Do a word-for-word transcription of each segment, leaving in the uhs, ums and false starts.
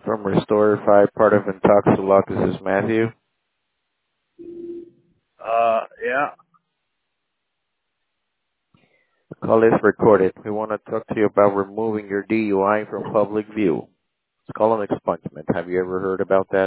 from Restore Five, part of Intoxilog. This is Matthew. Uh, yeah, The call is recorded. We want to talk to you about removing your D U I from public view. It's called an expungement. Have you ever heard about that?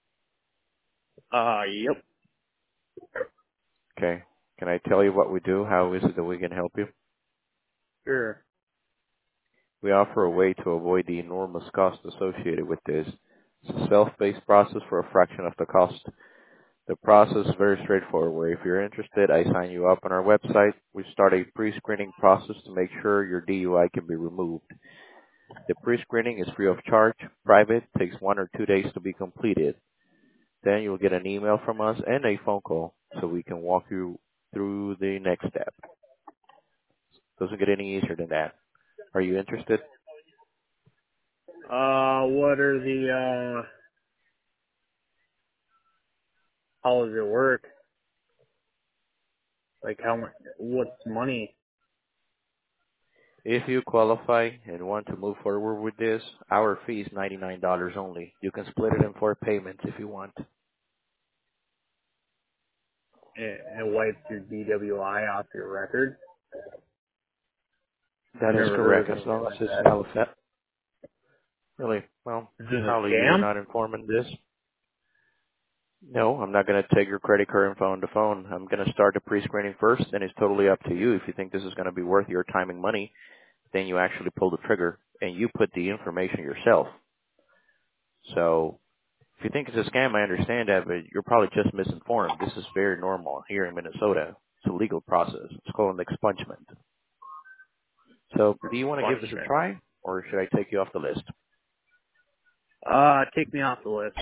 uh, yep, Okay. Can I tell you what we do? How is it that we can help you? sure. We offer a way to avoid the enormous cost associated with this. It's a self-paced process for a fraction of the cost. The process is very straightforward. If you're interested, I sign you up on our website. We start a pre-screening process to make sure your D U I can be removed. The pre-screening is free of charge, private, takes one or two days to be completed. Then you'll get an email from us and a phone call so we can walk you through the next step. Doesn't get any easier than that. Are you interested? Uh, what are the, uh, how does it work? Like how much, what's money? If you qualify and want to move forward with this, our fee is ninety-nine dollars only. You can split it in four payments if you want. It, it wipes your D W I off your record? That is Never heard correct, of as anything long as like it's that. valid. Really? Well, Is this a probably you were scam? not informed of this. No, I'm not going to take your credit card info on the phone. I'm going to start the pre-screening first, and it's totally up to you. If you think this is going to be worth your time and money, then you actually pull the trigger, and you put the information yourself. So if you think it's a scam, I understand that, but you're probably just misinformed. This is very normal here in Minnesota. It's a legal process. It's called an expungement. So do you want to give this a Punishment. try, or should I take you off the list? Uh, take me off the list.